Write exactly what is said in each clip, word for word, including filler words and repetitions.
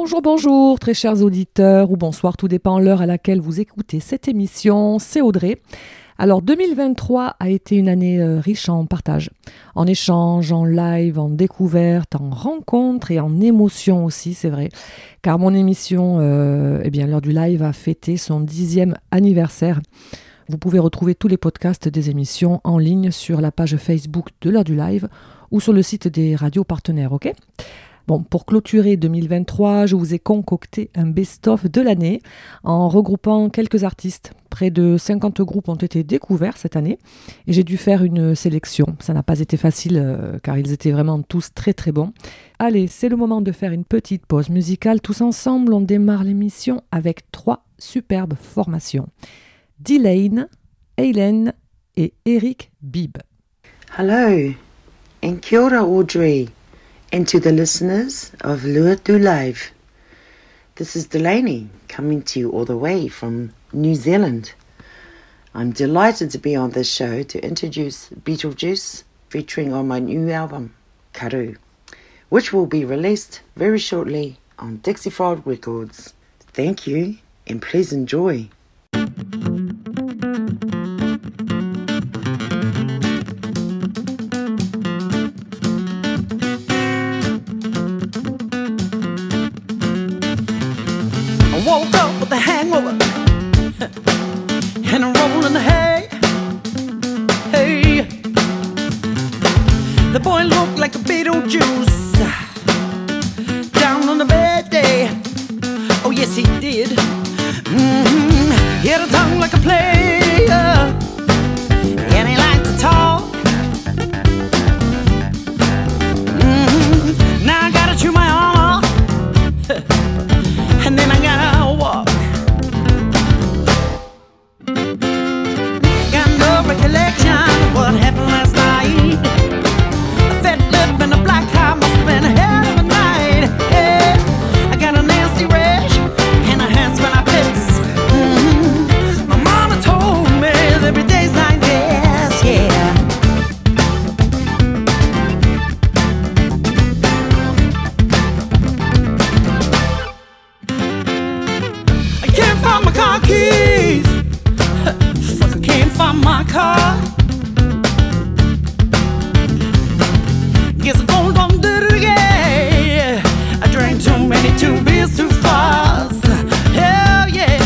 Bonjour, bonjour, très chers auditeurs, ou bonsoir, tout dépend l'heure à laquelle vous écoutez cette émission, c'est Audrey. Alors deux mille vingt-trois a été une année euh, riche en partage, en échanges, en live, en découvertes, en rencontres et en émotions aussi, c'est vrai. Car mon émission, euh, eh bien, l'heure du live a fêté son dixième anniversaire. Vous pouvez retrouver tous les podcasts des émissions en ligne sur la page Facebook de l'heure du live ou sur le site des radios partenaires, ok ? Bon, pour clôturer deux mille vingt-trois, je vous ai concocté un best-of de l'année en regroupant quelques artistes. Près de cinquante groupes ont été découverts cette année et j'ai dû faire une sélection. Ça n'a pas été facile euh, car ils étaient vraiment tous très très bons. Allez, c'est le moment de faire une petite pause musicale. Tous ensemble, on démarre l'émission avec trois superbes formations. D-Lane, Hélène et Eric Bibb. Hello, and kia ora Audrey. And to the listeners of L'heure du live, this is Delaney coming to you all the way from New Zealand. I'm delighted to be on this show to introduce Beetlejuice, featuring on my new album, Karu, which will be released very shortly on Dixie Frog Records. Thank you, and please enjoy. Woke up with a hangover and a roll in the hay. Hey, the boy looked like a Beetlejuice down on the bed day. Oh yes he did. Mm-hmm. He had a tongue like a player and he liked to talk. Mm-hmm. Now I gotta chew my arm off and then I gotta walk. Got no recollection of what happened last night. A fat lip and a black eye must have been a hell of a night. Yeah, I got a nasty rash and a hands when I piss. Mm-hmm. My mama told me every day's like this. Yeah. My car keys, fuck, I can't find my car. Guess I don't don't do it again. I drank too many, two beers too fast. Hell yeah.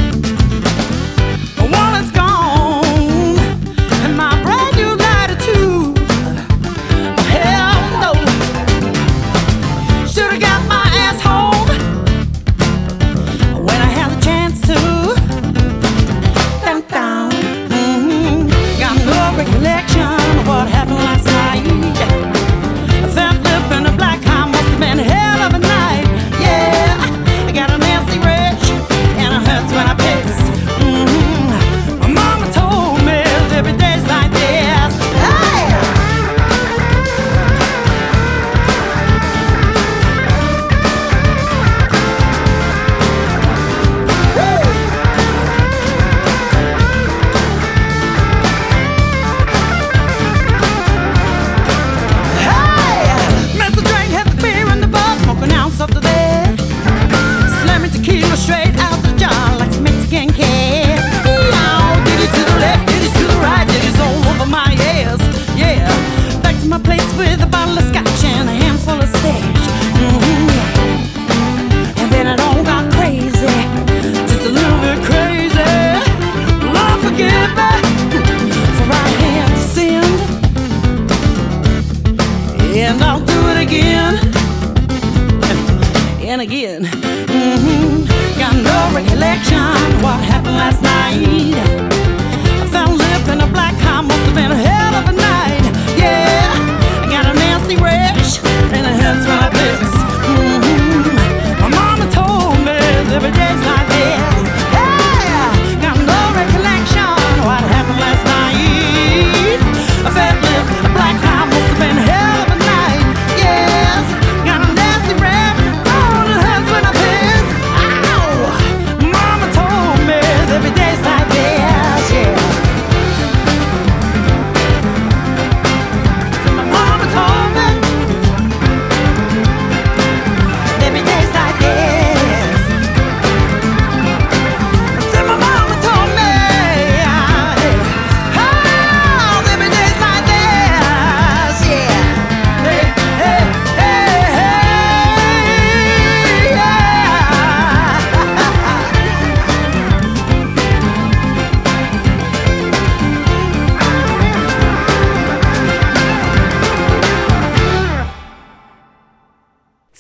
My wallet's gone and my brand new lighter too. Hell no. Should've got my ass home when I had the chance to. Down, down. Mm-hmm. Got no recollection of what happened last night. A fat lip and a black eye must have been a hell of a night. Yeah, I got a nasty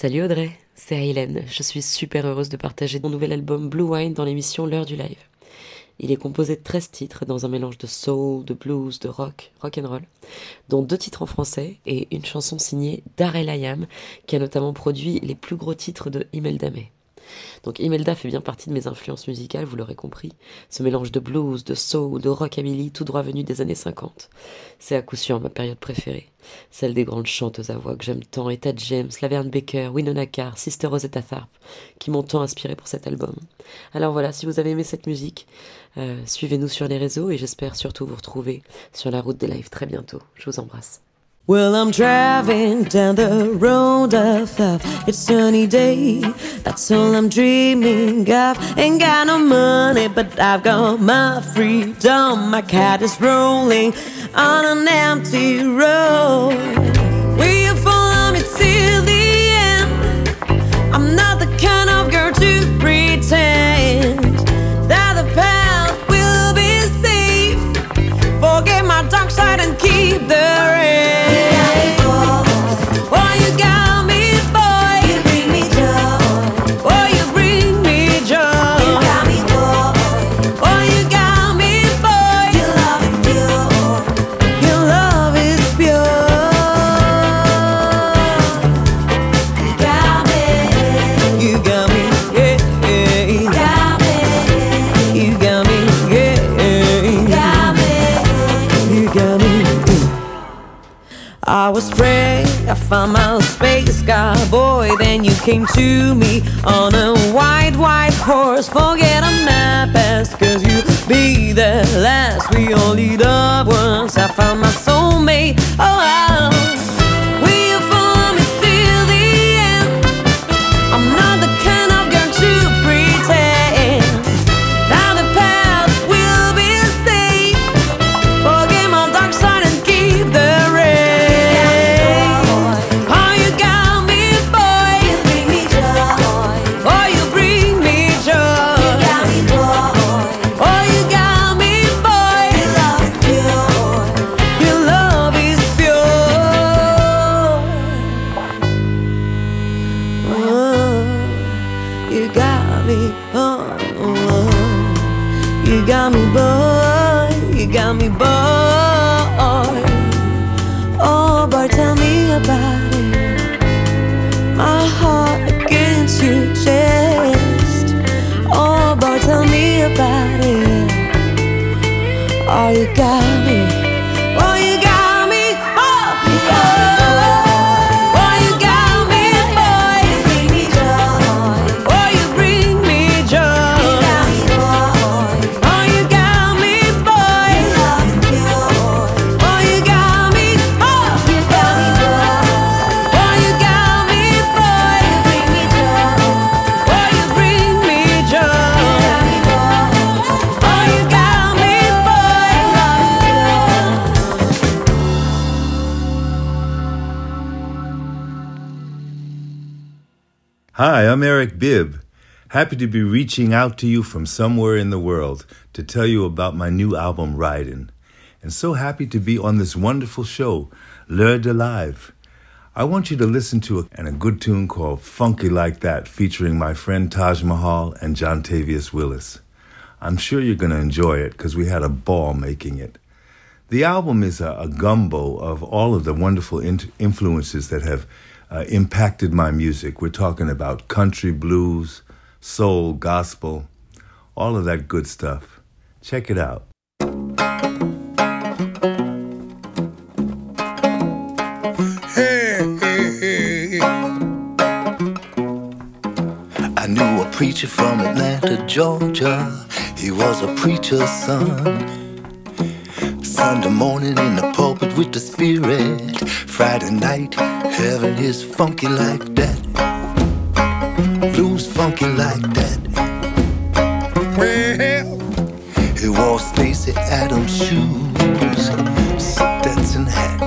Salut Audrey, c'est Aylen. Je suis super heureuse de partager mon nouvel album Blue Wine dans l'émission L'heure du live. Il est composé de treize titres dans un mélange de soul, de blues, de rock, rock'n'roll, dont deux titres en français et une chanson signée Darrell Ayam, qui a notamment produit les plus gros titres de Imelda May. Donc Imelda fait bien partie de mes influences musicales, vous l'aurez compris. Ce mélange de blues, de soul, de rockabilly, tout droit venu des années cinquante. C'est à coup sûr ma période préférée. Celle des grandes chanteuses à voix que j'aime tant, Etta James, Laverne Baker, Winona Carr, Sister Rosetta Tharpe, qui m'ont tant inspiré pour cet album. Alors voilà, si vous avez aimé cette musique, euh, suivez-nous sur les réseaux et j'espère surtout vous retrouver sur la route des lives très bientôt. Je vous embrasse. Well, I'm driving down the road of love. It's sunny day, that's all I'm dreaming of. Ain't got no money, but I've got my freedom. My cat is rolling on an empty road. Will you follow me till the end? I'm not the kind of girl to pretend that the path will be safe. Forget my dark side and keep the rain. I was afraid I found my space, cowboy. Then you came to me on a white, white horse. Forget I'm not past, cause you be the last. We only love once. I found my soulmate. Oh, wow. Will you follow me till the end? I'm not the kind of girl to pretend that the path will be safe. Forget my dark side and keep the rain. You got me, boy, you got me, boy. Oh, boy, tell me about it. My heart against your chest. Oh, boy, tell me about it. Oh, you got me. Oh, you got me. Oh, oh. Hi, I'm Eric Bibb. Happy to be reaching out to you from somewhere in the world to tell you about my new album, Ridin'. And so happy to be on this wonderful show, L'heure de live. I want you to listen to a, and a good tune called Funky Like That, featuring my friend Taj Mahal and John Tavius Willis. I'm sure you're going to enjoy it because we had a ball making it. The album is a, a gumbo of all of the wonderful in- influences that have Uh, impacted my music. We're talking about country, blues, soul, gospel, all of that good stuff. Check it out. Hey, hey, hey. I knew a preacher from Atlanta, Georgia. He was a preacher's son. Sunday morning in the pulpit with the Spirit. Friday night, heaven is funky like that. Blues funky like that. Well, he wore Stacey Adams shoes, Stetson hat.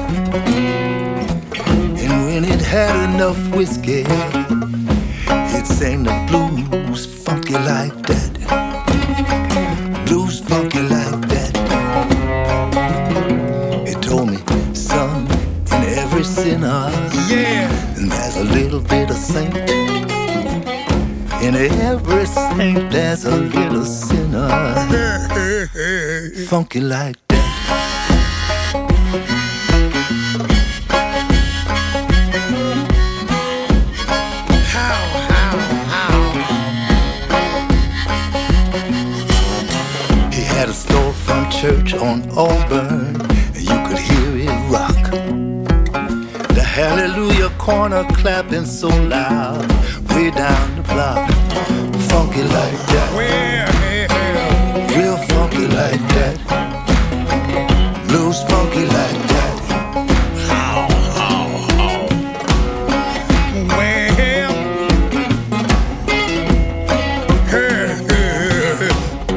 And when it had enough whiskey, it sang the blues funky like that. Blues funky like that. It told me, son, in every sinner, yeah, and there's a little bit of saint. In every saint there's a little sinner, funky like that. How, how, how? He had a storefront church on Auburn, and you could hear it rock. The hallelujah corner clapping so loud, way down the block. Funky like that. Real funky like that. Blues funky like that. How, how, how? Well, hey, hey.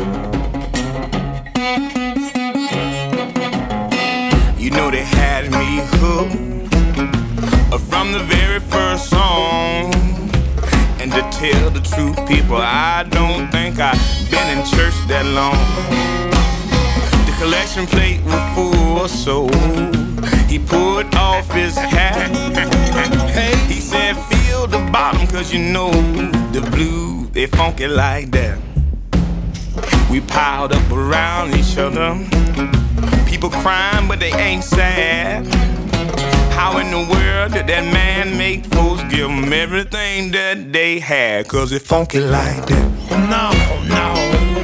You know they had me hooked from the very first song. And to tell the truth, people, I don't think I've been in church that long. The collection plate was full, so he put off his hat. Hey, he said, feel the bottom, cause you know the blues, they funky like that. We piled up around each other, people crying, but they ain't sad. How in the world did that man make folks give them everything that they had? Cause it funky like that. No, no.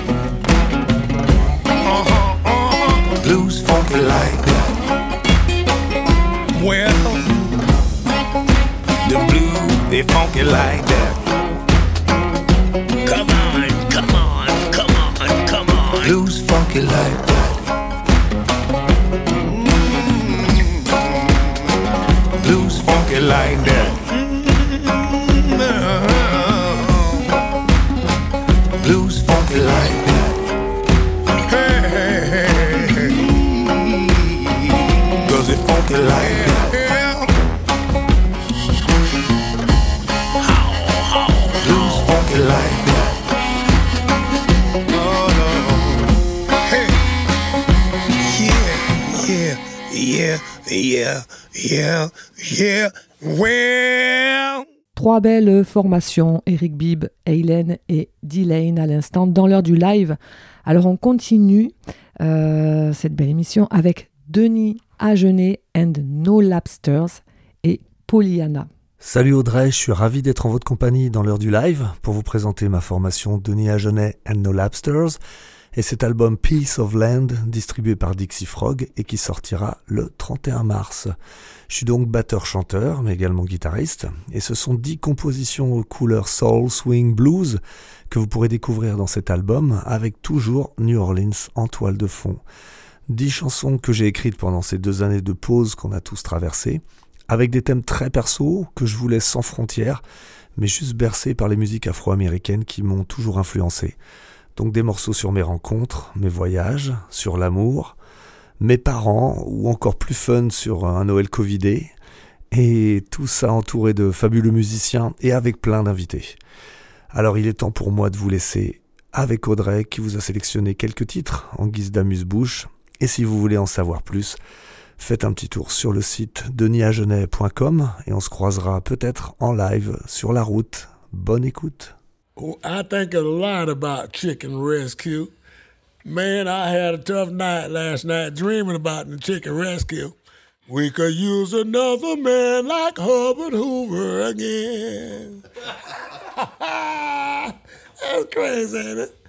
Uh-huh, uh-huh. Blues funky like that. Well, the blues, they funky like that. come on, come on, come on, come on. Blues funky like that. Blues funky like that. Blues funky like that. Cause it funky like that. Blues funky like that. Hey, yeah, yeah, yeah, yeah, yeah, well. Trois belles formations, Eric Bibb, Halen et D-Lane à l'instant dans l'heure du live. Alors on continue euh, cette belle émission avec Denis Agenet and No Lapsters et Pollyanna. Salut Audrey, je suis ravi d'être en votre compagnie dans l'heure du live pour vous présenter ma formation Denis Agenet and No Lapsters et cet album Piece of Land distribué par Dixie Frog et qui sortira le trente et un mars. Je suis donc batteur-chanteur mais également guitariste et ce sont dix compositions aux couleurs soul, swing, blues que vous pourrez découvrir dans cet album avec toujours New Orleans en toile de fond. Dix chansons que j'ai écrites pendant ces deux années de pause qu'on a tous traversées avec des thèmes très perso que je vous laisse sans frontières, mais juste bercés par les musiques afro-américaines qui m'ont toujours influencé. Donc des morceaux sur mes rencontres, mes voyages, sur l'amour, mes parents, ou encore plus fun sur un Noël covidé, et tout ça entouré de fabuleux musiciens et avec plein d'invités. Alors il est temps pour moi de vous laisser avec Audrey qui vous a sélectionné quelques titres en guise d'amuse-bouche, et si vous voulez en savoir plus, faites un petit tour sur le site denis agenet point com et on se croisera peut-être en live sur la route. Bonne écoute. Oh, I think a lot about chicken rescue. Man, I had a tough night last night dreaming about the chicken rescue. We could use another man like Hubbard Hoover again. That's crazy, ain't it?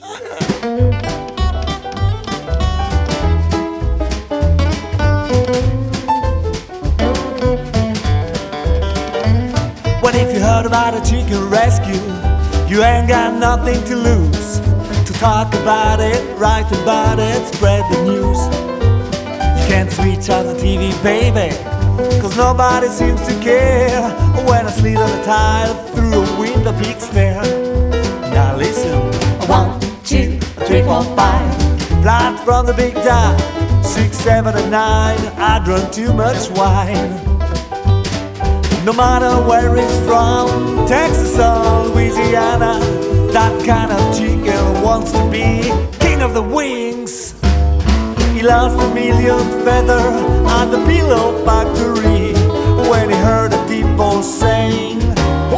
What if you heard about a chicken rescue? You ain't got nothing to lose. To talk about it, write about it, spread the news. You can't switch out the T V, baby, cause nobody seems to care when I slid on a tile through a window big stare. Now listen. One, two, three, four, five. Flat from the big dive. Six, seven, and nine. I drank too much wine. No matter where it's from, Texas or Louisiana, that kind of chicken wants to be king of the wings. He lost a million feather at the pillow factory when he heard a deep voice saying,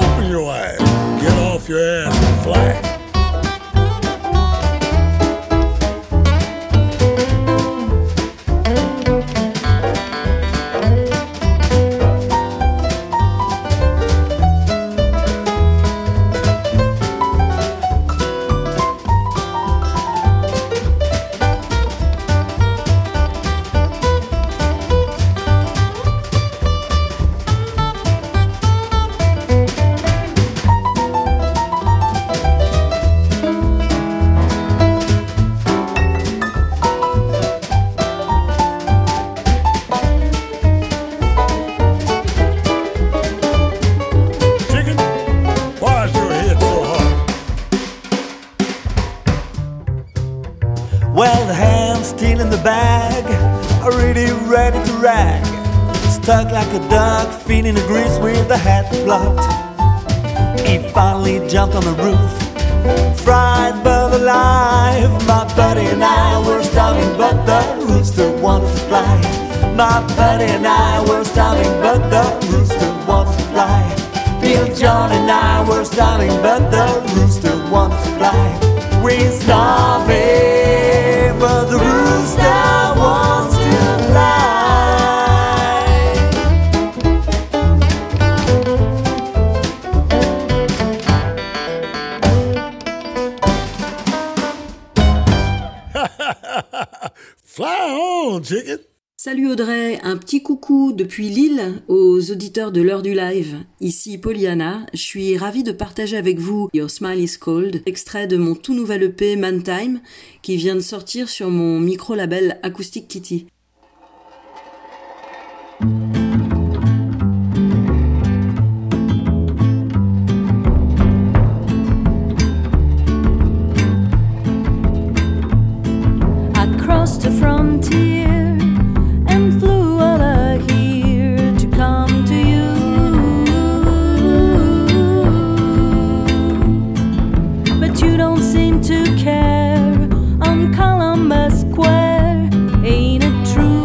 already ready to rag. Stuck like a duck, feeding the grease with the head plucked. He finally jumped on the roof, fried but alive. My buddy and I were starving, but the rooster wanted to fly. My buddy and I were starving, but the rooster wanted to fly. Bill, John and I were starving, but the rooster wanted to fly. We're starving, but the rooster wants to fly. Fly on, chicken! Salut Audrey, un petit coucou depuis Lille aux auditeurs de l'heure du live. Ici Pollyanna, je suis ravie de partager avec vous Your Smile is Cold, extrait de mon tout nouvel E P Man Time qui vient de sortir sur mon micro-label Acoustic Kitty. Across the frontier and flew over here to come to you. But you don't seem to care on Columbus Square, ain't it true?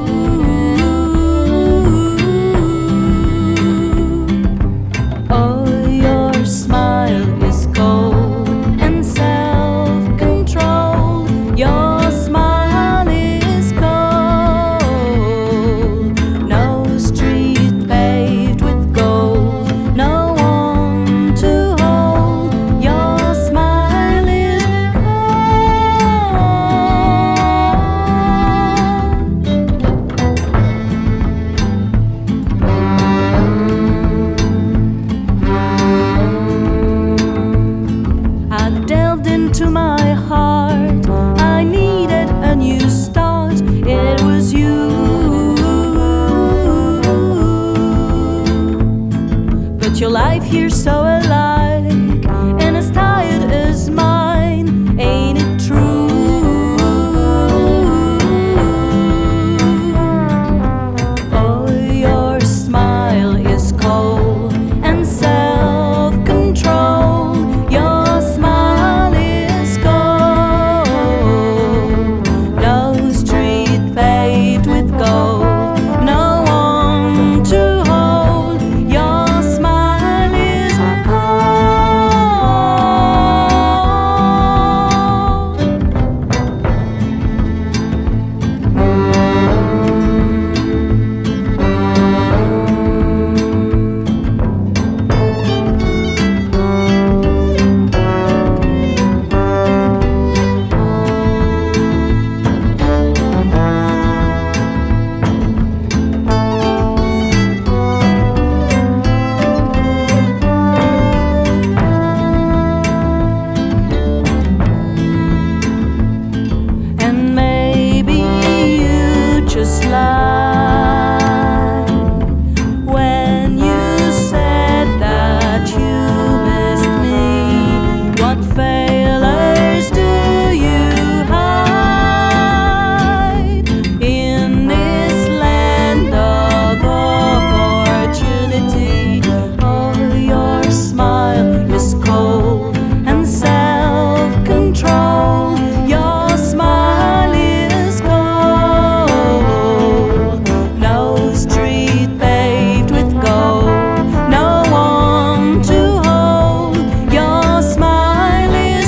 Oh, your smile is cold and self-control. Your smile is cold. No street paved with gold, no one to hold. Your smile is I delved into my heart. I needed a new start. It was you. But your life here's so alike and as tired as mine. Ain't it true? Oh, your smile is cold and self-control. Your smile is gold. No street paved with gold, no one to hold. Your smile is and maybe you just lied when you said that you missed me. What failures do you hide in this land of opportunity? Oh, your smile is cold and self-control. Your smile is gold. No street paved with gold, no one to hold. Your smile is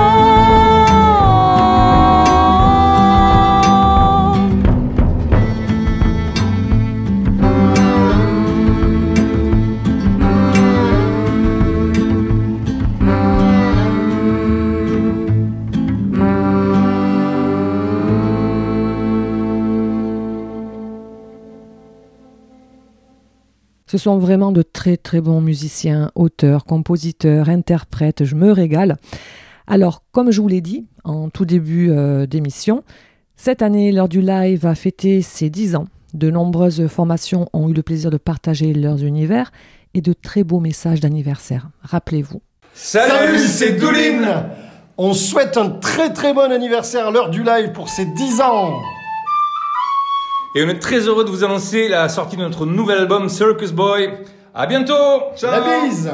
Ce sont vraiment de très très bons musiciens, auteurs, compositeurs, interprètes, je me régale. Alors, comme je vous l'ai dit en tout début euh, d'émission, cette année, l'heure du live a fêté ses dix ans. De nombreuses formations ont eu le plaisir de partager leurs univers et de très beaux messages d'anniversaire. Rappelez-vous. Salut, c'est Doulin. On souhaite un très très bon anniversaire à l'heure du live pour ses dix ans. Et on est très heureux de vous annoncer la sortie de notre nouvel album Circus Boy. À bientôt. Ciao. La bise.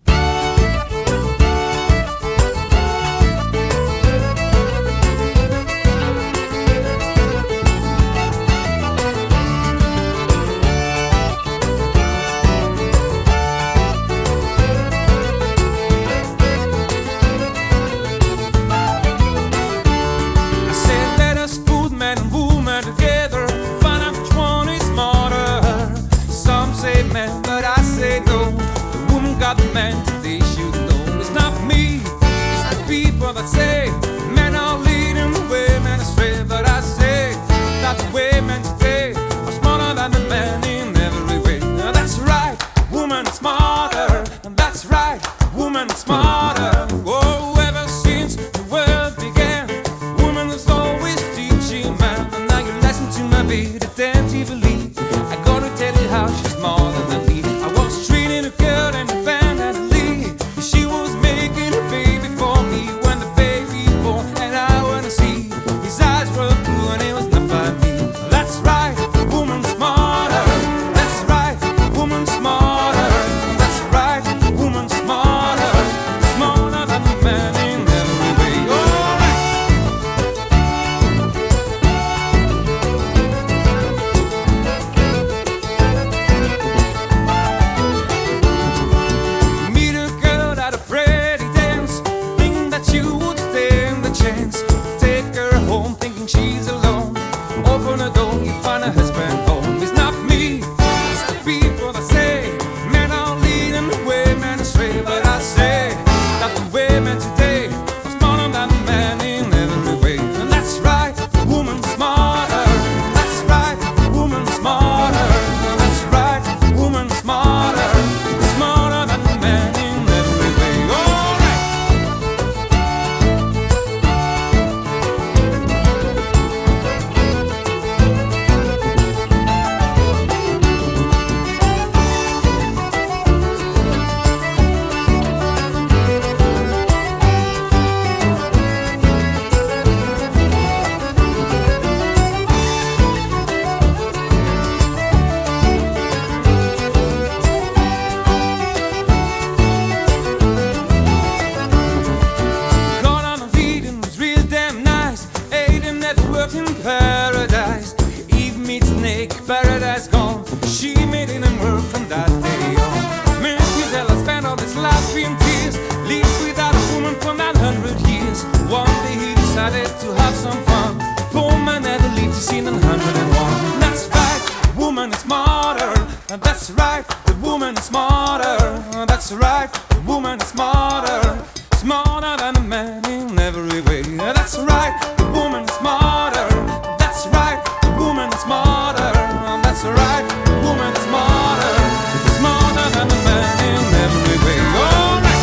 The man they should know it's not me, it's the people that say men are leading the way, men astray. But I say that the way men today are smarter than the men in every way. Now that's right, woman is smarter, and that's right, woman is smarter. Oh, ever since the world began, woman is always teaching man. And now you listen to my beat attentively. I gotta tell you how she's smarter than me. I was treating a girl and a band. She was making a baby for me when the baby born, and I wanna see his eyes were blue and it was not by me. That's right, woman smarter. That's right, woman smarter. That's right, woman smarter. Smarter than the man in every way. Meet a girl at a pretty dance, thinking that you would stand the chance. Take her home thinking she's alone. Open a door, you find a husband home. It's not me, it's the people that say men are leading the way, men astray. But I say that the women today are smarter than the men in every way. And that's right, woman smarter. That's right, woman smarter. That's right, woman smarter. Smarter than the men in every way. All right. Gone on a feeding was real damn nice. Ate him that worked in paradise. Eve meets Snake, paradise gone. She made him work from that day on. Methuselah spent all his life in tears, lived without a woman for nine hundred years. One day he decided to have some fun. Poor man never lived to see nine hundred and one. That's right, woman is smarter. And that's right, the woman is smarter. And that's right, the woman is smarter. Smarter than a man in every way. That's right, the woman is smarter. That's right, the woman is smarter. That's right, the woman is smarter. Smarter than a man in every way. All right.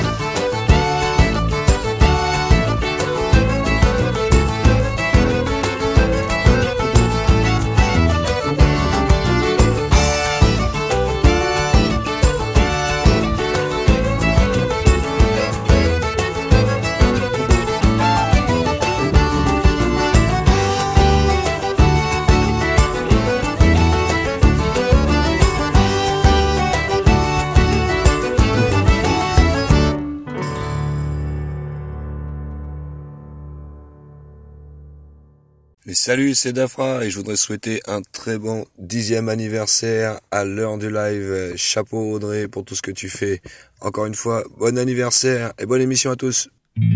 Et salut, c'est Dafra et je voudrais souhaiter un très bon dixième anniversaire à l'heure du live. Chapeau Audrey pour tout ce que tu fais. Encore une fois, bon anniversaire et bonne émission à tous.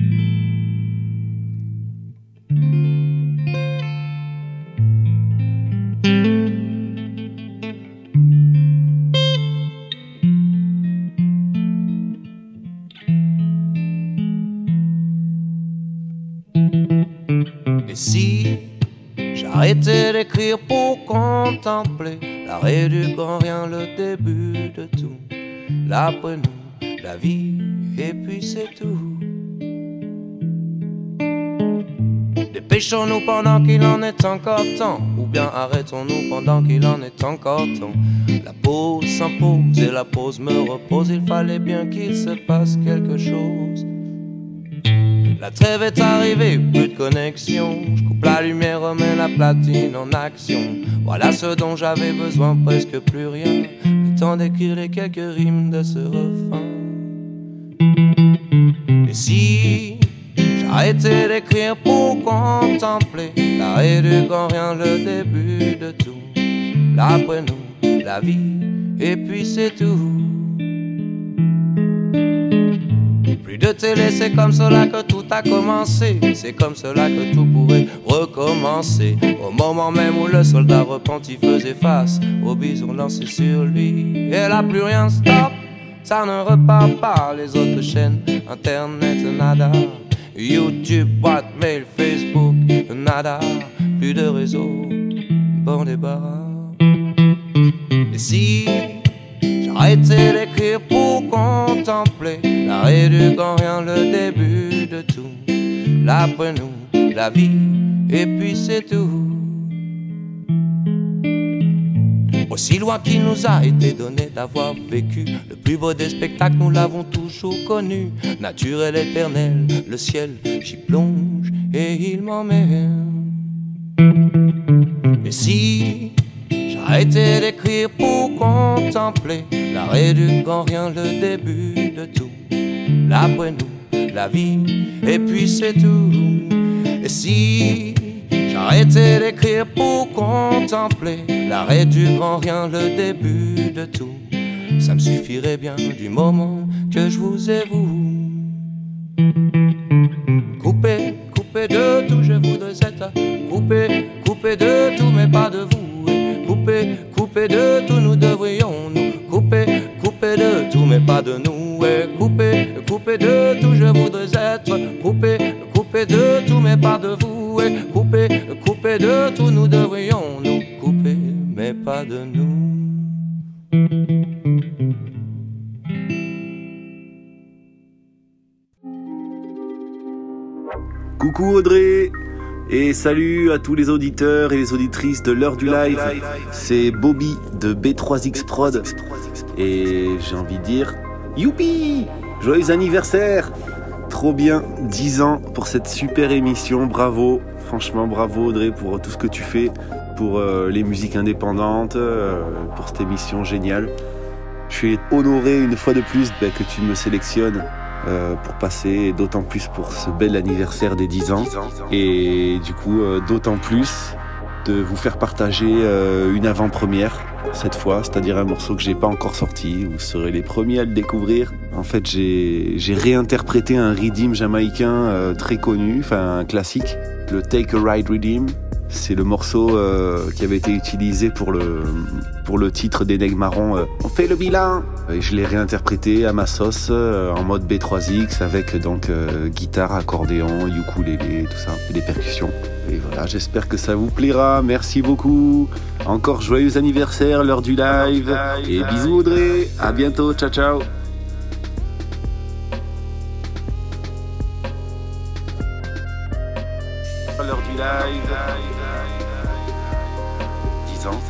Et si j'arrêtais d'écrire pour contempler l'arrêt du grand rien, le début de tout, l'après nous, la vie, et puis c'est tout. Dépêchons-nous pendant qu'il en est encore temps, ou bien arrêtons-nous pendant qu'il en est encore temps. La pause s'impose et la pause me repose, il fallait bien qu'il se passe quelque chose. La trêve est arrivée, plus de connexion. Je coupe la lumière, remets la platine en action. Voilà ce dont j'avais besoin, presque plus rien. Le temps d'écrire les quelques rimes de ce refrain. Et si j'arrêtais d'écrire pour contempler l'arrêt du grand rien, le début de tout. Là après nous, la vie, et puis c'est tout. Plus de télé, c'est comme cela que tout a commencé. C'est comme cela que tout pourrait recommencer. Au moment même où le soldat repenti faisait face au bison lancé sur lui. Et là plus rien stop, ça ne repart pas. Les autres chaînes, internet, nada. YouTube, boîte mail, Facebook, nada. Plus de réseau, bon débarras. Et si j'arrêtais d'écrire pour contempler l'arrêt du grand rien, le début de tout. Là après nous, la vie, et puis c'est tout. Aussi loin qu'il nous a été donné d'avoir vécu le plus beau des spectacles, nous l'avons toujours connu. Naturel, éternel, le ciel, j'y plonge et il m'emmène. Et si j'arrêtais d'écrire pour contempler l'arrêt du grand rien, le début de tout. Là après nous, la vie, et puis c'est tout. Et si j'arrêtais d'écrire pour contempler l'arrêt du grand rien, le début de tout, ça me suffirait bien du moment que je vous ai vous. Coupé, coupé de tout, je voudrais être coupé, coupé de tout, mais pas de vous. Coupé, coupé de tout, nous devrions nous couper, couper de tout, mais pas de nous. Et coupé, coupé de tout, je voudrais être coupé, coupé de tout, mais pas de vous. Et coupé, coupé de tout, nous devrions nous couper, mais pas de nous. Coucou Audrey et salut à tous les auditeurs et les auditrices de l'heure du live. C'est Bobby de B trois X Prod et j'ai envie de dire youpi, joyeux anniversaire. Trop bien, dix ans pour cette super émission, bravo, franchement bravo Audrey pour tout ce que tu fais pour euh, les musiques indépendantes, euh, pour cette émission géniale. Je suis honoré une fois de plus bah, que tu me sélectionnes Euh, pour passer, et d'autant plus pour ce bel anniversaire des dix ans. Et du coup, euh, d'autant plus de vous faire partager euh, une avant-première cette fois, c'est-à-dire un morceau que j'ai pas encore sorti. Vous serez les premiers à le découvrir. En fait, j'ai, j'ai réinterprété un rhythm jamaïcain euh, très connu, enfin un classique, le Take a Ride Rhythm. C'est le morceau euh, qui avait été utilisé pour le, pour le titre des Nègres Marrons, euh, On fait le bilan. Et je l'ai réinterprété à ma sauce euh, en mode B trois X avec donc euh, guitare, accordéon, ukulélé, tout ça, et des percussions. Et voilà, j'espère que ça vous plaira. Merci beaucoup. Encore joyeux anniversaire, l'heure du live. Et bisous Audrey. À bientôt. Ciao, ciao. L'heure du live. dix ans.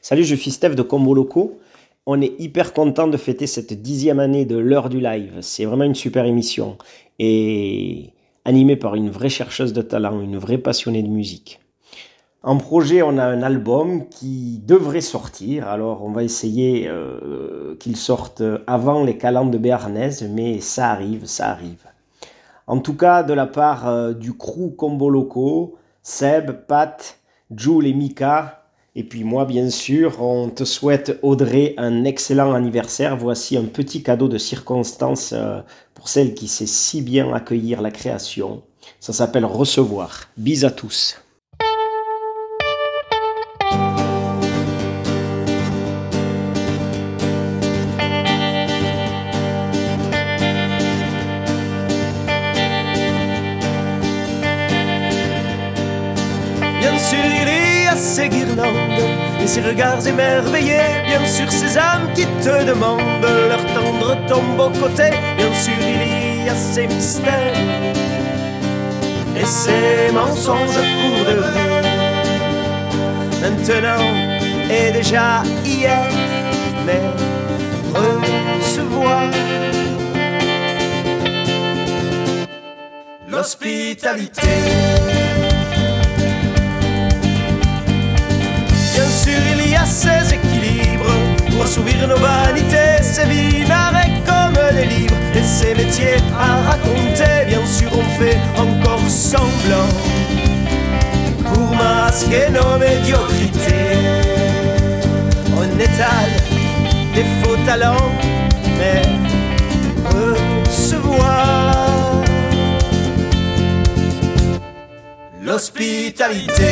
Salut, je suis Steph de Combo Loco. On est hyper content de fêter cette dixième année de l'heure du live. C'est vraiment une super émission et animée par une vraie chercheuse de talent, une vraie passionnée de musique. En projet, on a un album qui devrait sortir. Alors, on va essayer euh, qu'il sorte avant les calendes de Béarnaise, mais ça arrive, ça arrive. En tout cas, de la part euh, du crew Combo Loco, Seb, Pat, Jules et Mika, et puis moi, bien sûr, on te souhaite, Audrey, un excellent anniversaire. Voici un petit cadeau de circonstance euh, pour celle qui sait si bien accueillir la création. Ça s'appelle Recevoir. Bis à tous. Bien sûr, il y a ces guirlandes et ces regards émerveillés. Bien sûr, ces âmes qui te demandent leur tendre tombe aux côtés. Bien sûr, il y a ces mystères et ces mensonges pour de vrai. Maintenant et déjà hier, mais recevoir l'hospitalité. Bien sûr, il y a ces équilibres pour assouvir nos vanités, ces vies narrées comme des livres et ces métiers à raconter. Bien sûr, on fait encore semblant pour masquer nos médiocrités. On étale des faux talents, mais recevoir l'hospitalité.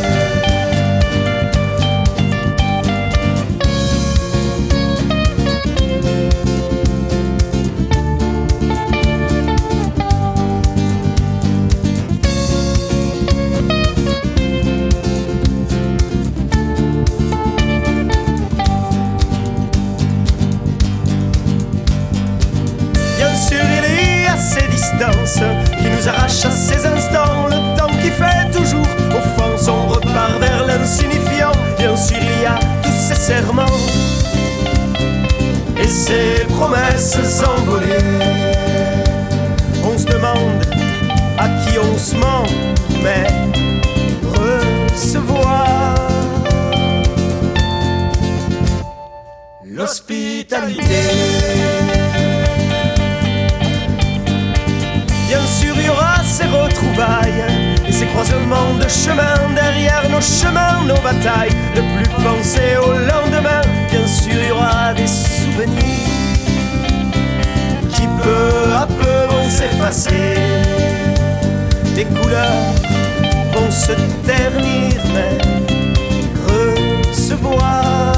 Qui nous arrache à ces instants, le temps qui fait toujours offense, on repart vers l'insignifiant. Bien sûr, il y a tous ces serments et ces promesses envolées. On se demande à qui on se ment, mais recevoir l'hospitalité. Bien sûr, il y aura ces retrouvailles et ces croisements de chemin. Derrière nos chemins, nos batailles, ne plus penser au lendemain. Bien sûr, il y aura des souvenirs qui peu à peu vont s'effacer. Des couleurs vont se ternir, mais recevoir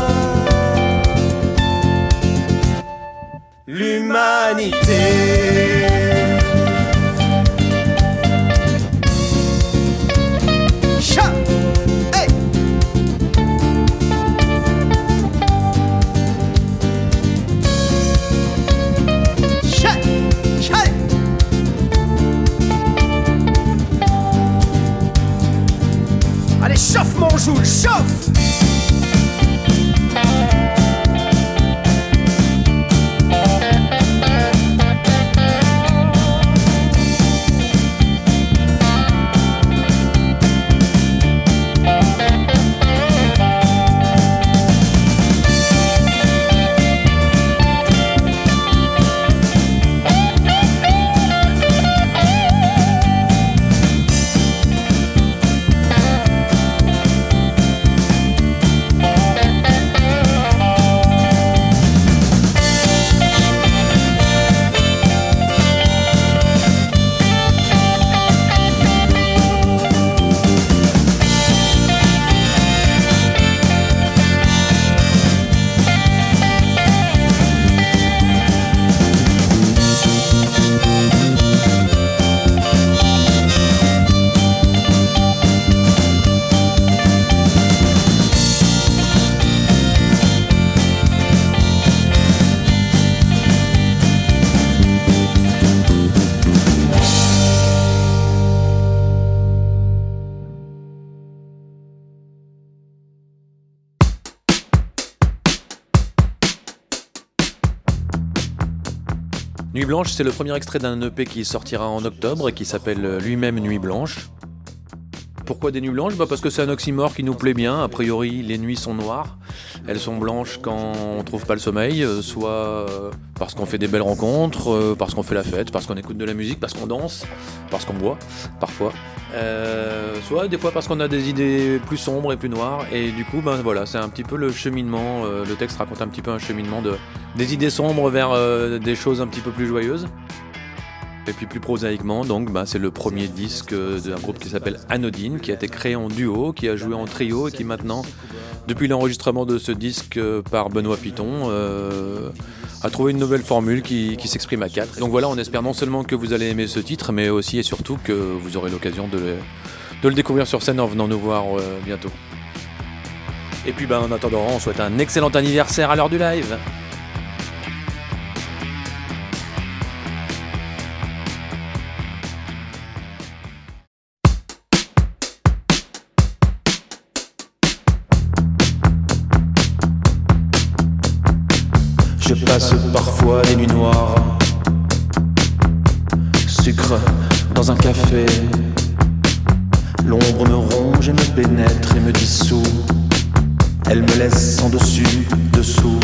l'humanité. Allez, chauffe mon Joule, chauffe! Nuit Blanche, c'est le premier extrait d'un E P qui sortira en octobre et qui s'appelle lui-même Nuit Blanche. Pourquoi des nuits blanches ? Bah parce que c'est un oxymore qui nous plaît bien. A priori, les nuits sont noires. Elles sont blanches quand on trouve pas le sommeil, euh, soit euh, parce qu'on fait des belles rencontres, euh, parce qu'on fait la fête, parce qu'on écoute de la musique, parce qu'on danse, parce qu'on boit, parfois. Euh, soit des fois parce qu'on a des idées plus sombres et plus noires. Et du coup, ben voilà, c'est un petit peu le cheminement. Euh, le texte raconte un petit peu un cheminement de des idées sombres vers euh, des choses un petit peu plus joyeuses. Et puis plus prosaïquement, donc bah, c'est le premier disque d'un groupe qui s'appelle Anodine, qui a été créé en duo, qui a joué en trio et qui maintenant, depuis l'enregistrement de ce disque par Benoît Piton, euh, a trouvé une nouvelle formule qui, qui s'exprime à quatre. Donc voilà, on espère non seulement que vous allez aimer ce titre, mais aussi et surtout que vous aurez l'occasion de le, de le découvrir sur scène en venant nous voir euh, bientôt. Et puis bah, en attendant, on souhaite un excellent anniversaire à l'heure du live. Je passe parfois des nuits noires, sucre dans un café. L'ombre me ronge et me pénètre et me dissout. Elle me laisse sans dessus, dessous.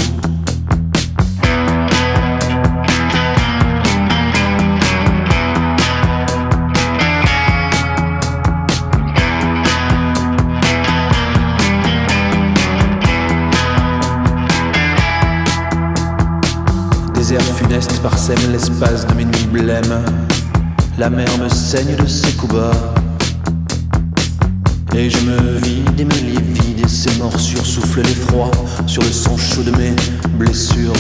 Des airs funestes parsèment l'espace de mes nuits blêmes. La mer me saigne de ses coups bas. Et je me vide et me livide, et ces morsures soufflent l'effroi sur le sang chaud de mes blessures.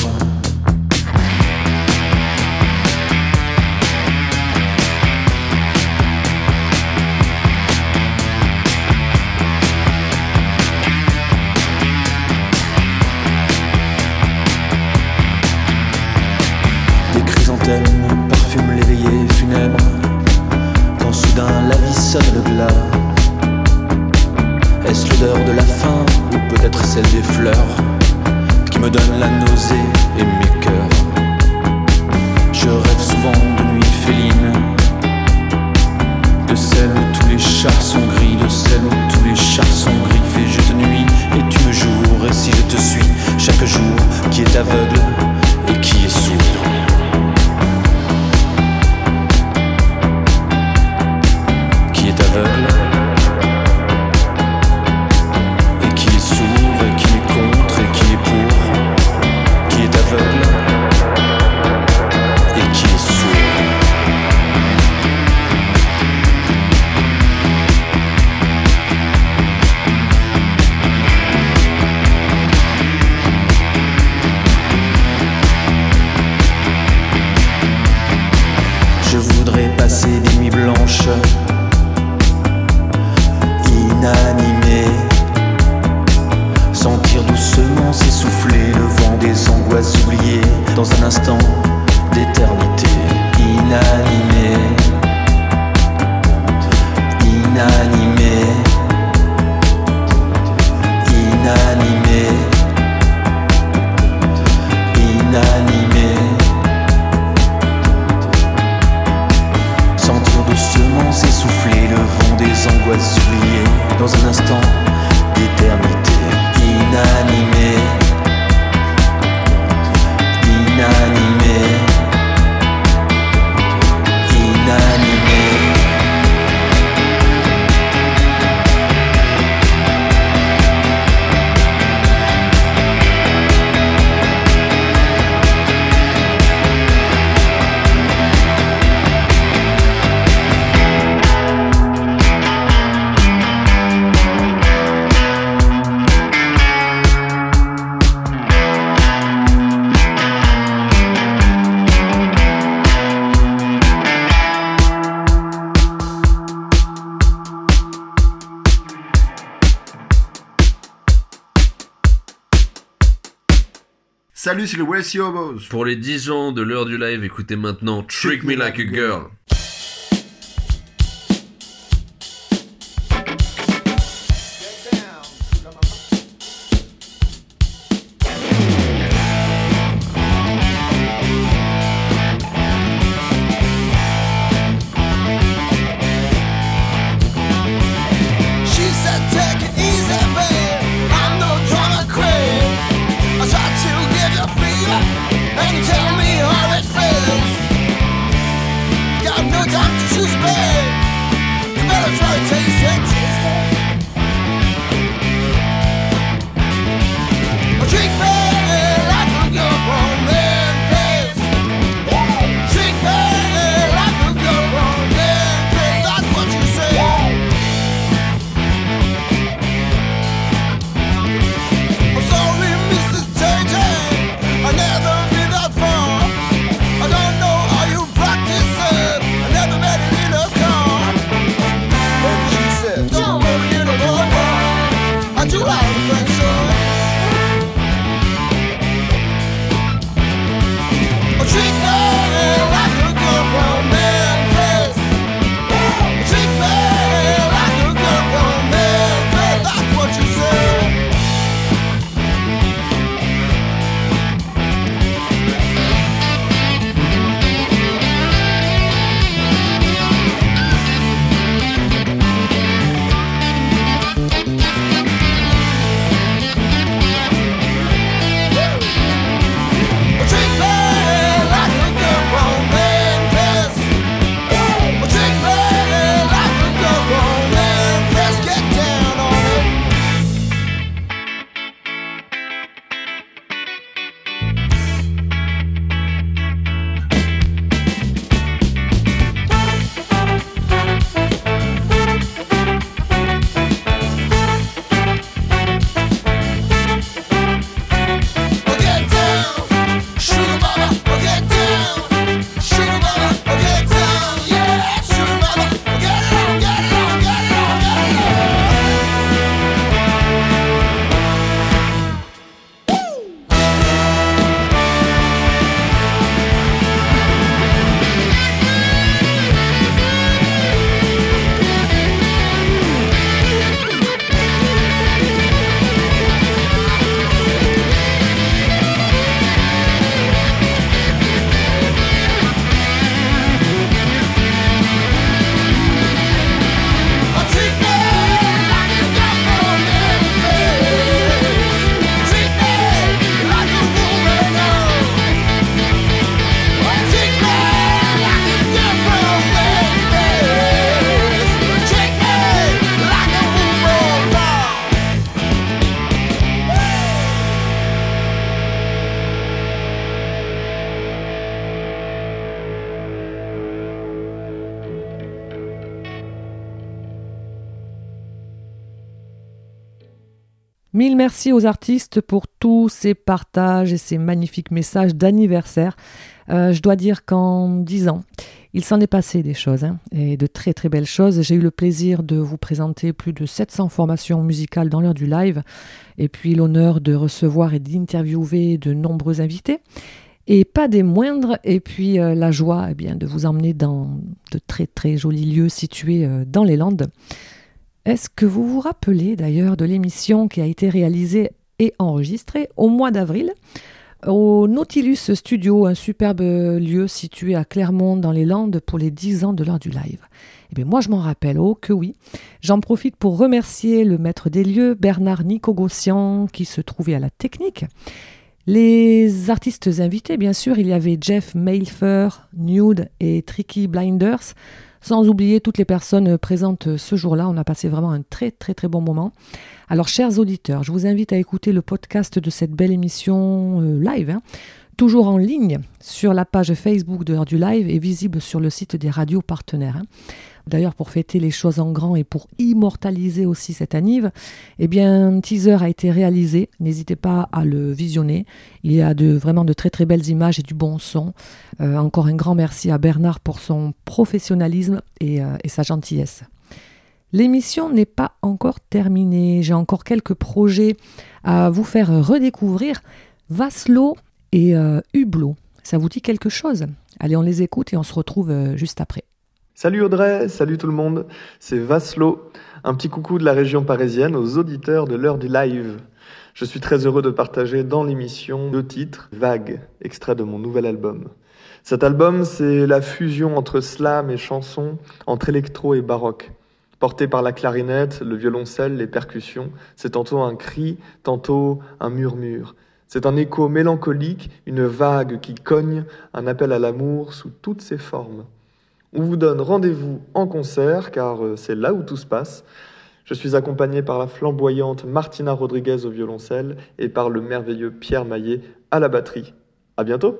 Des chrysanthèmes parfument les veillées funèbres, quand soudain la vie sonne le glas. Est-ce l'odeur de la faim ou peut-être celle des fleurs qui me donne la nausée et mes cœurs? Je rêve souvent de nuits félines, de celles où tous les chars sont gris, de celles où tous les chars sont griffes. Et je te nuis et tu me jours, et si je te suis chaque jour, qui est aveugle et qui est sourd? Qui est aveugle et qui est sourd, et qui est contre et qui est pour? Qui est aveugle et qui est sourd? Je voudrais passer des nuits blanches, inanimées, sentir doucement s'essouffler le vent des angoisses oubliées dans un instant d'éternité. Inanimé, inanimé, inanimé, inanimé. Sentir doucement s'essouffler le vent des angoisses oubliées dans un instant d'éternité. Inanimé, inanimé, inanimé. Salut, c'est le West Yobos. Pour les dix ans de l'heure du live, écoutez maintenant Trick Me Like a Girl. you choose me, you better try to taste it. Treat me like a girl from Memphis. Treat me like a girl from Memphis. That's what you say. I'm sorry, Missus J J, I never been that far. I don't know how you practice it. I never met it in a car. And she said, don't worry, get a boy, boy. I do have a friend, sure. Treat me like a girl from Memphis. Treat me like a girl from Memphis. That's what you say. Treat me like a girl from Memphis. Treat me like a girl from Memphis. Get down on it. Get down, sugar mama. Get down, sugar mama. Get down, yeah, sugar mama. Get it on, get it on, get it on, get it Treat me like a girl from Memphis. Treat me like a woman now. Treat me like a girl from Memphis. Treat me like a woman now. Mille merci aux artistes pour tous ces partages et ces magnifiques messages d'anniversaire. Euh, je dois dire qu'en dix ans, il s'en est passé des choses, hein, et de très très belles choses. J'ai eu le plaisir de vous présenter plus de sept cents formations musicales dans l'heure du live, et puis l'honneur de recevoir et d'interviewer de nombreux invités. Et pas des moindres, et puis euh, la joie eh bien, de vous emmener dans de très très jolis lieux situés euh, dans les Landes. Est-ce que vous vous rappelez d'ailleurs de l'émission qui a été réalisée et enregistrée au mois d'avril au Nautilus Studio, un superbe lieu situé à Clermont dans les Landes pour les dix ans de l'heure du live? Eh bien moi je m'en rappelle, oh que oui. J'en profite pour remercier le maître des lieux, Bernard Nicogossian, qui se trouvait à la technique. Les artistes invités, bien sûr, il y avait Jeff Mailfer, Nude et Tricky Blinders, sans oublier toutes les personnes présentes ce jour-là. On a passé vraiment un très très très bon moment. Alors chers auditeurs, je vous invite à écouter le podcast de cette belle émission euh, live, hein, toujours en ligne sur la page Facebook de l'heure du live et visible sur le site des radios partenaires. Hein. D'ailleurs, pour fêter les choses en grand et pour immortaliser aussi cette anniv, eh bien, un teaser a été réalisé. N'hésitez pas à le visionner. Il y a de, vraiment de très très belles images et du bon son. Euh, encore un grand merci à Bernard pour son professionnalisme et, euh, et sa gentillesse. L'émission n'est pas encore terminée. J'ai encore quelques projets à vous faire redécouvrir. Vaslo et euh, Hublot. Ça vous dit quelque chose? Allez, on les écoute et on se retrouve euh, juste après. Salut Audrey, salut tout le monde, c'est Vaslo, un petit coucou de la région parisienne aux auditeurs de l'heure du live. Je suis très heureux de partager dans l'émission deux titres, Vague, extrait de mon nouvel album. Cet album, c'est la fusion entre slam et chanson, entre électro et baroque. Porté par la clarinette, le violoncelle, les percussions, c'est tantôt un cri, tantôt un murmure. C'est un écho mélancolique, une vague qui cogne, un appel à l'amour sous toutes ses formes. On vous donne rendez-vous en concert, car euh, c'est là où tout se passe. Je suis accompagné par la flamboyante Martina Rodriguez au violoncelle et par le merveilleux Pierre Maillet à la batterie. À bientôt!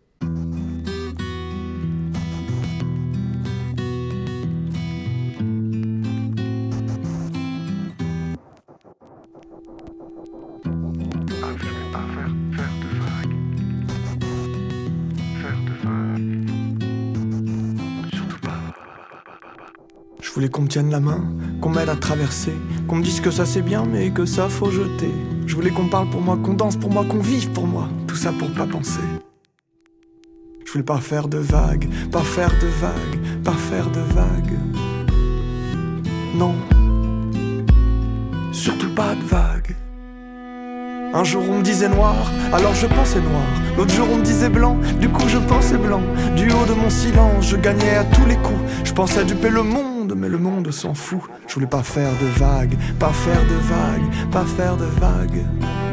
Je voulais qu'on me tienne la main, qu'on m'aide à traverser, qu'on me dise que ça c'est bien mais que ça faut jeter. Je voulais qu'on parle pour moi, qu'on danse pour moi, qu'on vive pour moi, tout ça pour pas penser. Je voulais pas faire de vagues, pas faire de vagues, pas faire de vagues. Non, surtout pas de vagues. Un jour on me disait noir, alors je pensais noir. L'autre jour on me disait blanc, du coup je pensais blanc. Du haut de mon silence, je gagnais à tous les coups. Je pensais duper le monde, mais le monde s'en fout. Je voulais pas faire de vagues, pas faire de vagues, pas faire de vagues.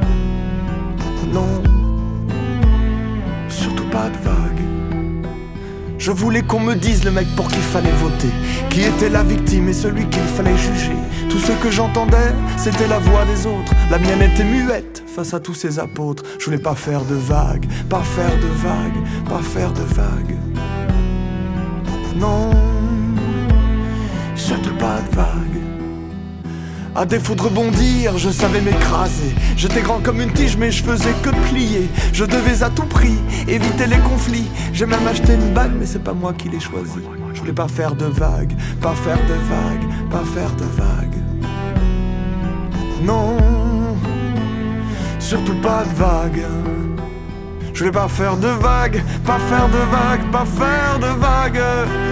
Non, surtout pas de vagues. Je voulais qu'on me dise le mec pour qui fallait voter, qui était la victime et celui qu'il fallait juger. Tout ce que j'entendais, c'était la voix des autres. La mienne était muette face à tous ces apôtres. Je voulais pas faire de vagues, pas faire de vagues, pas faire de vagues. Non, surtout pas de vagues. À défaut de rebondir, je savais m'écraser. J'étais grand comme une tige mais je faisais que plier. Je devais à tout prix éviter les conflits. J'ai même acheté une bague mais c'est pas moi qui l'ai choisi. Je voulais pas faire de vagues, pas faire de vagues, pas faire de vagues. Non, surtout pas de vagues. Je voulais pas faire de vagues, pas faire de vagues, pas faire de vagues.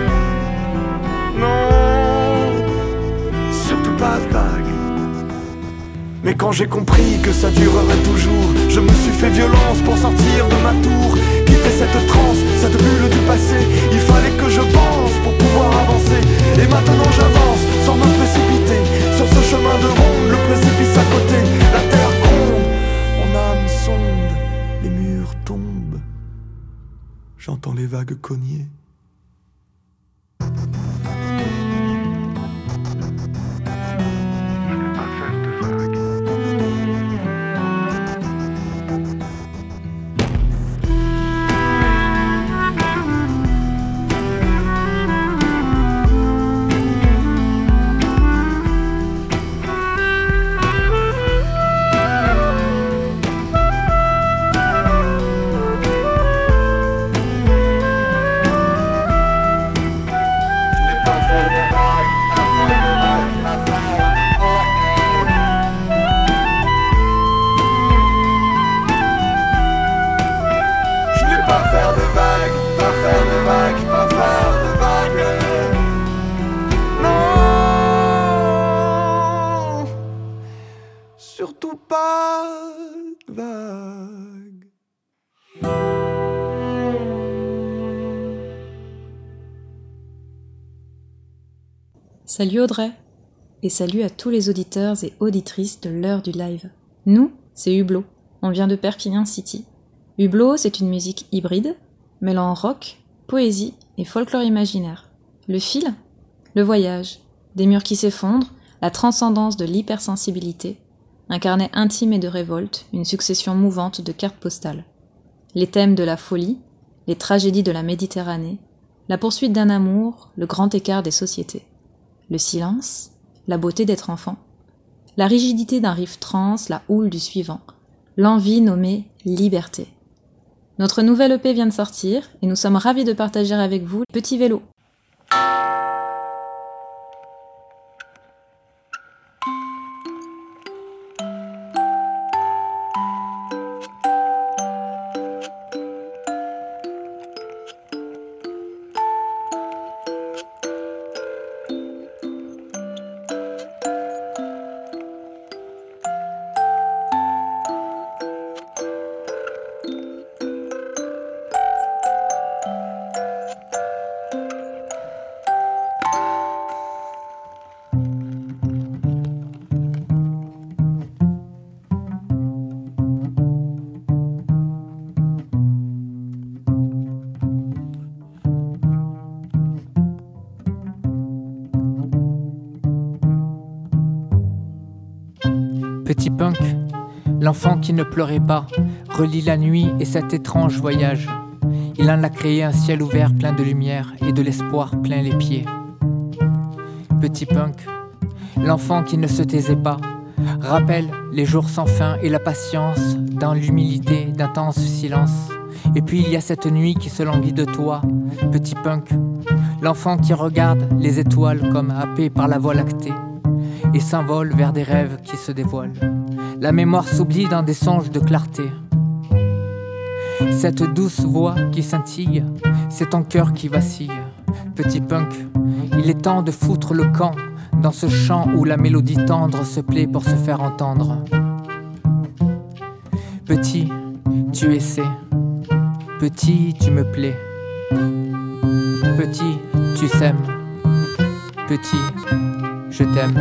Non, surtout pas de vagues. Mais quand j'ai compris que ça durerait toujours, je me suis fait violence pour sortir de ma tour. Quitter cette transe, cette bulle du passé. Il fallait que je pense pour pouvoir avancer. Et maintenant j'avance sans me précipiter sur ce chemin de ronde, le précipice à côté. La terre gronde, mon âme sonde, les murs tombent. J'entends les vagues cogner. Salut Audrey, et salut à tous les auditeurs et auditrices de l'heure du live. Nous, c'est Hublot, on vient de Perpignan City. Hublot, c'est une musique hybride, mêlant rock, poésie et folklore imaginaire. Le fil, le voyage, des murs qui s'effondrent, la transcendance de l'hypersensibilité, un carnet intime et de révolte, une succession mouvante de cartes postales. Les thèmes de la folie, les tragédies de la Méditerranée, la poursuite d'un amour, le grand écart des sociétés. Le silence, la beauté d'être enfant, la rigidité d'un riff trans, la houle du suivant, l'envie nommée liberté. Notre nouvelle E P vient de sortir et nous sommes ravis de partager avec vous Petit Vélo. Petit punk, l'enfant qui ne pleurait pas, relie la nuit et cet étrange voyage. Il en a créé un ciel ouvert plein de lumière et de l'espoir plein les pieds. Petit punk, l'enfant qui ne se taisait pas, rappelle les jours sans fin et la patience dans l'humilité d'intenses silences. Et puis il y a cette nuit qui se languit de toi, petit punk, l'enfant qui regarde les étoiles comme happé par la voie lactée et s'envole vers des rêves qui se dévoilent. La mémoire s'oublie dans des songes de clarté. Cette douce voix qui scintille, c'est ton cœur qui vacille. Petit punk, il est temps de foutre le camp dans ce chant où la mélodie tendre se plaît pour se faire entendre. Petit, tu essaies. Petit, tu me plais. Petit, tu s'aimes. Petit, je t'aime.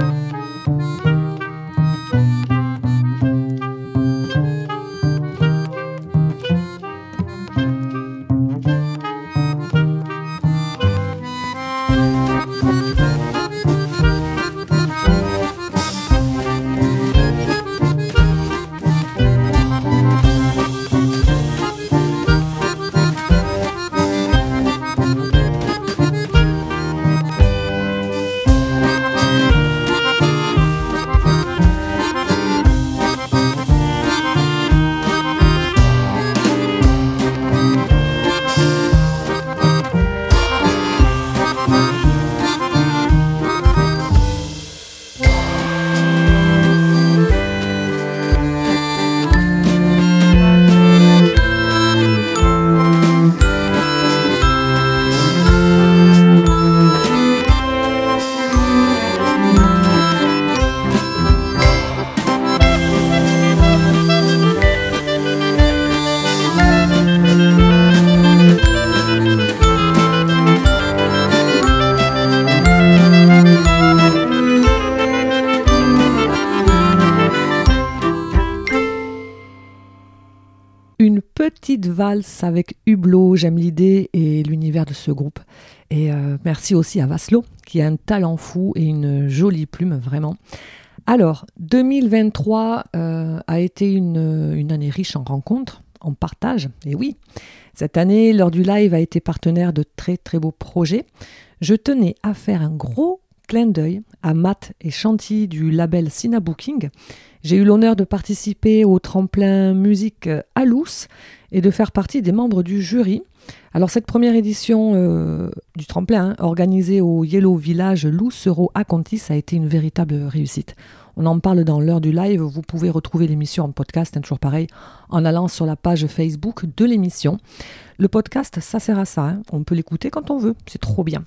Petite valse avec Hublot, j'aime l'idée et l'univers de ce groupe. Et euh, merci aussi à Vaslo, qui a un talent fou et une jolie plume, vraiment. Alors, deux mille vingt-trois euh, a été une, une année riche en rencontres, en partage, et oui, cette année, l'heure du live a été partenaire de très très beaux projets. Je tenais à faire un gros clin d'œil à Matt et Chanty du label Sina Booking. J'ai eu l'honneur de participer au tremplin musique Alous et de faire partie des membres du jury. Alors cette première édition euh, du tremplin, hein, organisée au Yellow Village Lucero à Contis, a été une véritable réussite. On en parle dans l'heure du live, vous pouvez retrouver l'émission en podcast, hein, toujours pareil, en allant sur la page Facebook de l'émission. Le podcast, ça sert à ça, hein. On peut l'écouter quand on veut, c'est trop bien.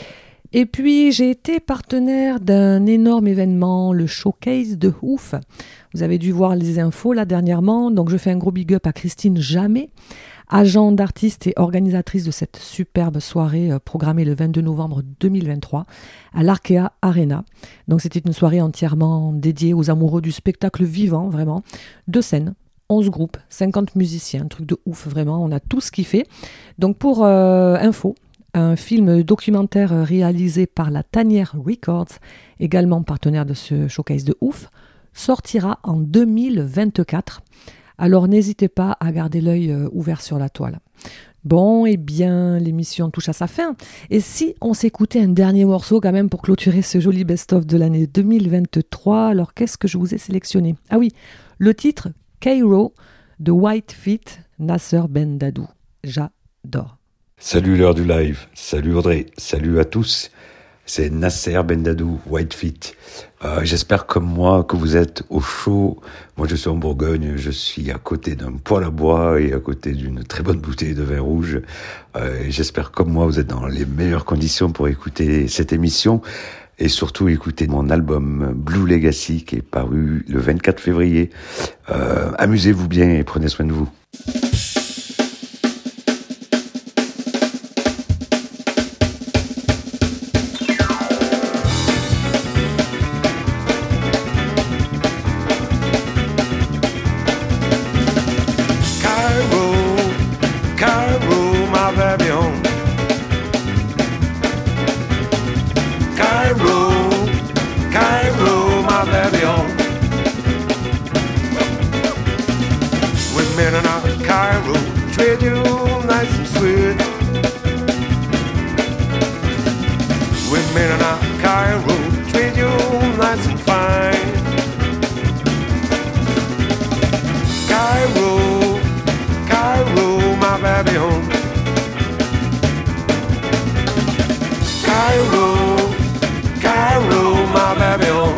Et puis, j'ai été partenaire d'un énorme événement, le Showcase de Ouf. Vous avez dû voir les infos là dernièrement, donc je fais un gros big up à Christine Jamet, agent d'artiste et organisatrice de cette superbe soirée euh, programmée le vingt-deux novembre deux mille vingt-trois à l'Arkea Arena. Donc c'était une soirée entièrement dédiée aux amoureux du spectacle vivant, vraiment. Deux scènes, onze groupes, cinquante musiciens, un truc de ouf, vraiment, on a tous kiffé. Donc pour euh, info, un film documentaire réalisé par la Tanière Records, également partenaire de ce showcase de ouf, sortira en deux mille vingt-quatre. Alors n'hésitez pas à garder l'œil ouvert sur la toile. Bon, eh bien, l'émission touche à sa fin. Et si on s'écoutait un dernier morceau quand même pour clôturer ce joli best-of de l'année deux mille vingt-trois, alors qu'est-ce que je vous ai sélectionné ? Ah oui, le titre « Cairo » de White Feet, Nasser Ben Dadou. J'adore. Salut l'heure du live, salut Audrey, salut à tous, c'est Nasser Ben Dadou, White Feet. Euh, j'espère comme moi que vous êtes au chaud. Moi je suis en Bourgogne, je suis à côté d'un poêle à bois et à côté d'une très bonne bouteille de vin rouge. Euh, j'espère comme moi vous êtes dans les meilleures conditions pour écouter cette émission et surtout écouter mon album Blue Legacy qui est paru le vingt-quatre février. Euh, amusez-vous bien et prenez soin de vous. treat you nice and sweet. Women in a Cairo treat you nice and fine. Cairo, Cairo, my baby home. Cairo, Cairo, my baby home.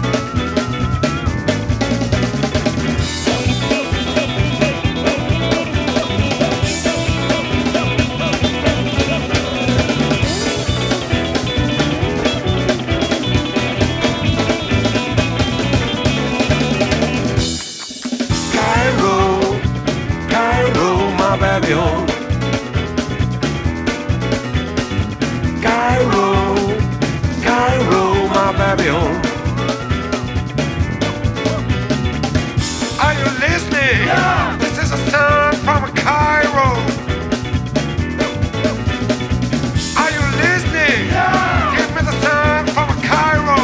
Baby home. Cairo, Cairo, my baby home. Are you listening? Yeah. This is a sound from Cairo. Are you listening? Yeah. Give me the sound from Cairo.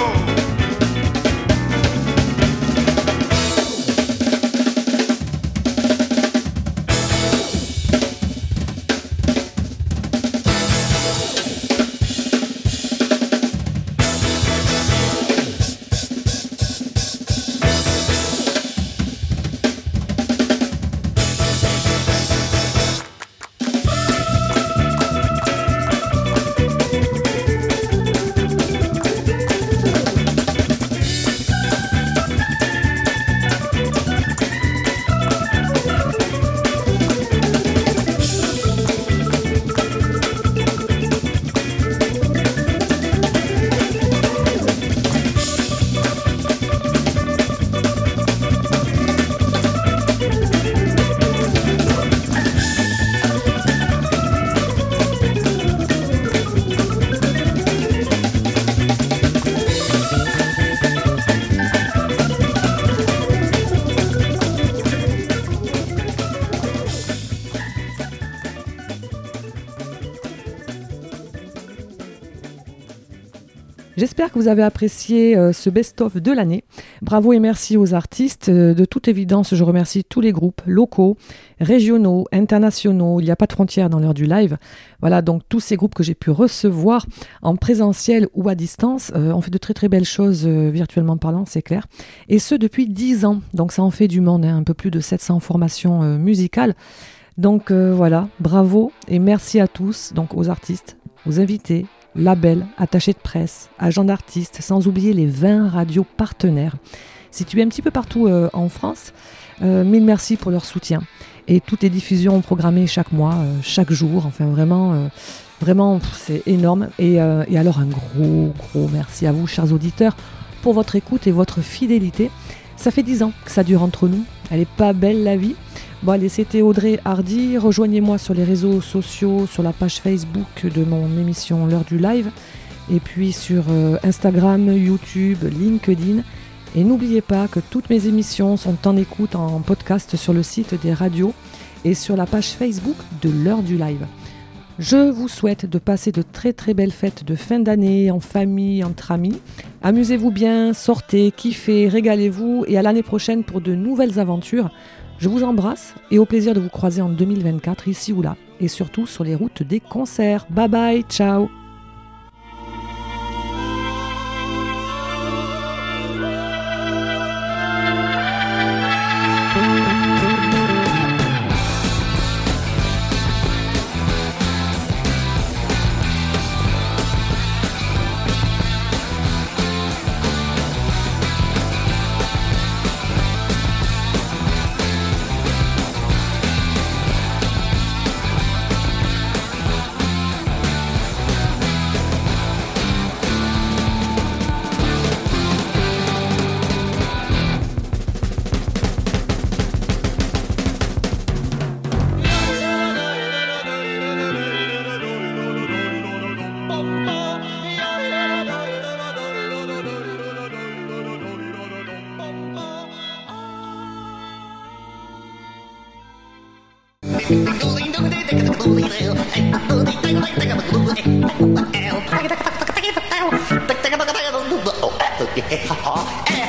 J'espère que vous avez apprécié euh, ce best-of de l'année. Bravo et merci aux artistes. Euh, de toute évidence, je remercie tous les groupes locaux, régionaux, internationaux. Il n'y a pas de frontières dans l'heure du live. Voilà, donc tous ces groupes que j'ai pu recevoir en présentiel ou à distance euh, ont fait de très très belles choses euh, virtuellement parlant, c'est clair. Et ce, depuis dix ans. Donc ça en fait du monde, hein, un peu plus de sept cents formations euh, musicales. Donc euh, voilà, bravo et merci à tous, donc aux artistes, aux invités, labels, attachés de presse, agents d'artistes, sans oublier les vingt radios partenaires situés un petit peu partout euh, en France. Euh, mille merci pour leur soutien. Et toutes les diffusions programmées chaque mois, euh, chaque jour, enfin vraiment, euh, vraiment pff, c'est énorme. Et, euh, et alors un gros, gros merci à vous, chers auditeurs, pour votre écoute et votre fidélité. Ça fait dix ans que ça dure entre nous. Elle est pas belle la vie. Bon allez, c'était Audrey Hardy. Rejoignez-moi sur les réseaux sociaux, sur la page Facebook de mon émission L'heure du live, et puis sur euh, Instagram, YouTube, LinkedIn. Et n'oubliez pas que toutes mes émissions sont en écoute en podcast sur le site des radios et sur la page Facebook de L'heure du live. Je vous souhaite de passer de très très belles fêtes de fin d'année, en famille, entre amis. Amusez-vous bien, sortez, kiffez, régalez-vous, et à l'année prochaine pour de nouvelles aventures. Je vous embrasse et au plaisir de vous croiser en deux mille vingt-quatre, ici ou là, et surtout sur les routes des concerts. Bye bye, ciao. Oh,